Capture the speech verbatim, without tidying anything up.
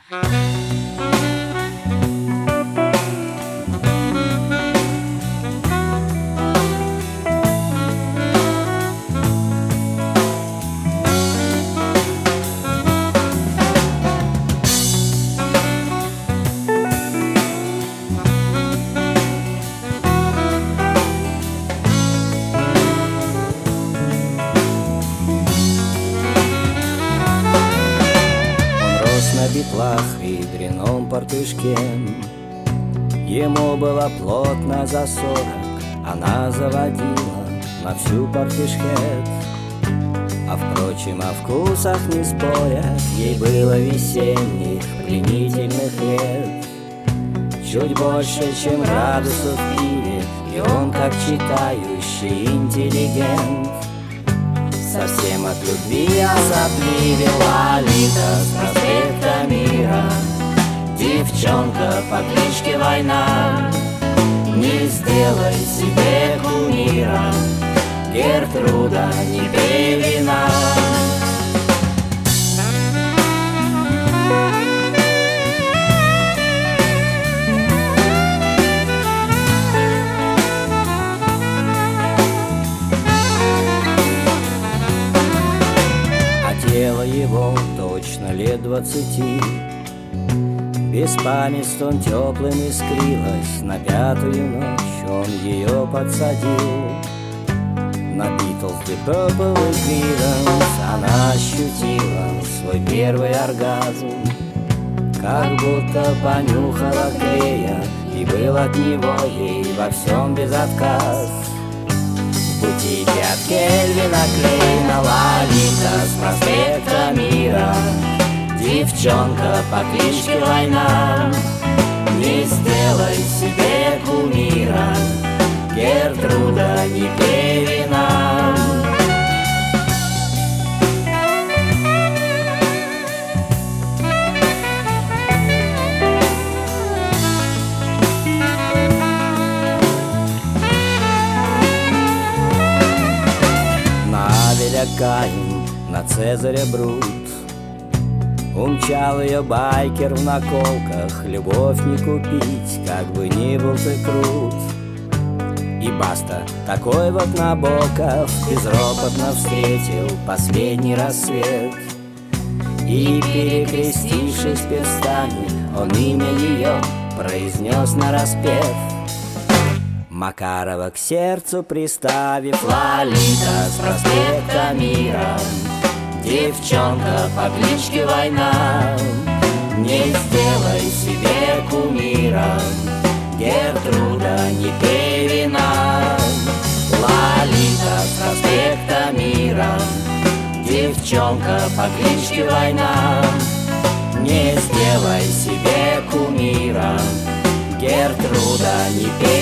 На битлах и дряном портышке. Ему было плотно за сорок, она заводила на всю портишхет. А впрочем, о вкусах не спорят, ей было весенних пленительных лет. Чуть больше, чем градусов в пиве, и он, как читающий интеллигент, совсем от любви осопливе. Лолита с проспекта Мира, девчонка по кличке Война. Не сделай себе кумира, Гертруда, не пей вина. Тело его точно лет двадцати, беспамятств он теплым искрилось. На пятую ночь он ее подсадил на Beatles, The Purple и Creedence. Она ощутила свой первый оргазм, как будто понюхала клея, и был от него ей во всем безотказ. В бутике от Кельвина Клейна Лолита с проспекта Мира, девчонка по кличке Война. Не сделай себе кумира, Гертруда, не пей вина. Каин, на Цезаря Брут, умчал ее байкер в наколках. Любовь не купить, как бы ни был ты крут. И Баста, такой вот Набоков, безропотно встретил последний рассвет. И, перекрестившись перстами, он имя ее произнес нараспев. Макарова к сердцу приставив, Лолита с проспекта Мира, девчонка по кличке Война. Не сделай себе кумира, Гертруда, не пей вина. Лолита с проспекта Мира, девчонка по кличке Война. Не сделай себе кумира, Гертруда, не пей